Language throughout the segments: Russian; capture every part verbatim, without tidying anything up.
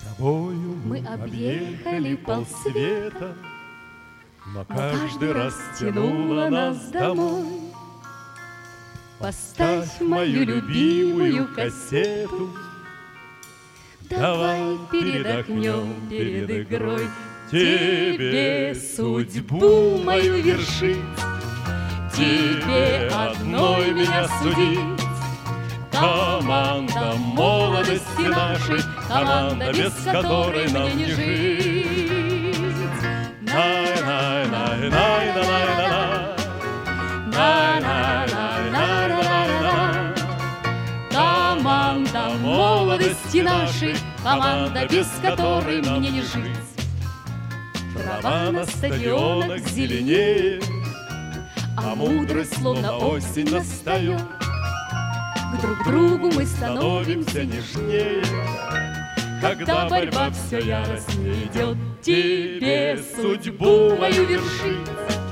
Тобою Мы объехали полсвета, но каждый раз тянуло нас домой. Поставь мою любимую кассету, давай передохнем перед игрой. Тебе судьбу мою вершить, тебе одной меня судить. Команда молодости нашей, команда, без которой нам не жить. Най-най-най-най-най-най-най, най-най-най-най-най-най. Команда молодости нашей, команда, без которой мне не жить. Трава на стадионах зеленеет, а мудрость словно осень настает. К друг другу мы становимся нежнее, когда борьба все яростнее идет. Тебе судьбу мою вершить,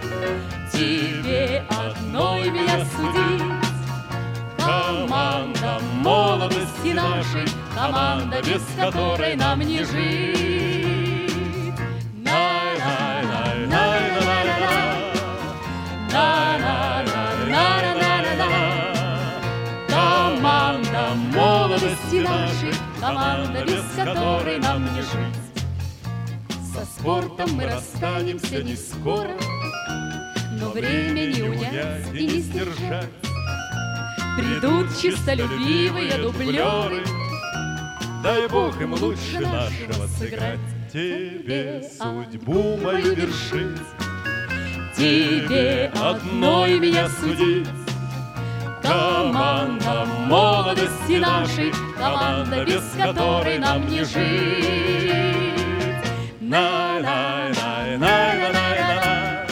тебе одной меня судить. Команда молодости нашей, команда, без которой нам не жить. Най-най-най-най-най-най, най-най-най-най-най-най. Команда молодости нашей, команда, без которой нам не жить. Со спортом мы расстанемся не скоро, но время не унять и не сдержать. Придут чистолюбивые дублеры, дай Бог им лучше нашего сыграть. Тебе судьбу мою вершить, тебе одной меня судить. Команда молодости нашей, команда, без которой нам не жить. На-на-на-на-на-на-на,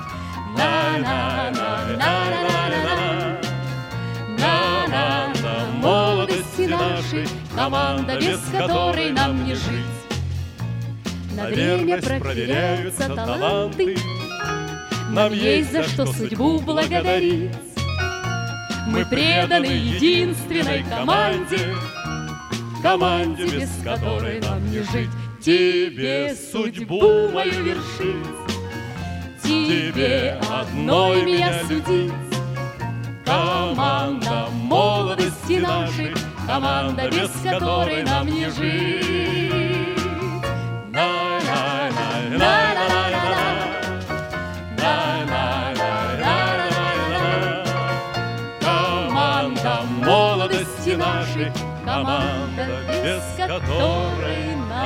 на-на-на-на-на-на. Команда молодости нашей, команда, без которой нам не жить. На верность проверяются таланты, нам есть за что судьбу благодарить. Мы преданы единственной команде, команде, без которой нам не жить. Тебе судьбу мою вершить, тебе одной меня судить. Команда молодости нашей, команда, без которой нам не жить. На-на-на-на-на-на-на, на-на-на-на-на-на. Команда молодости нашей, команда, без которой нам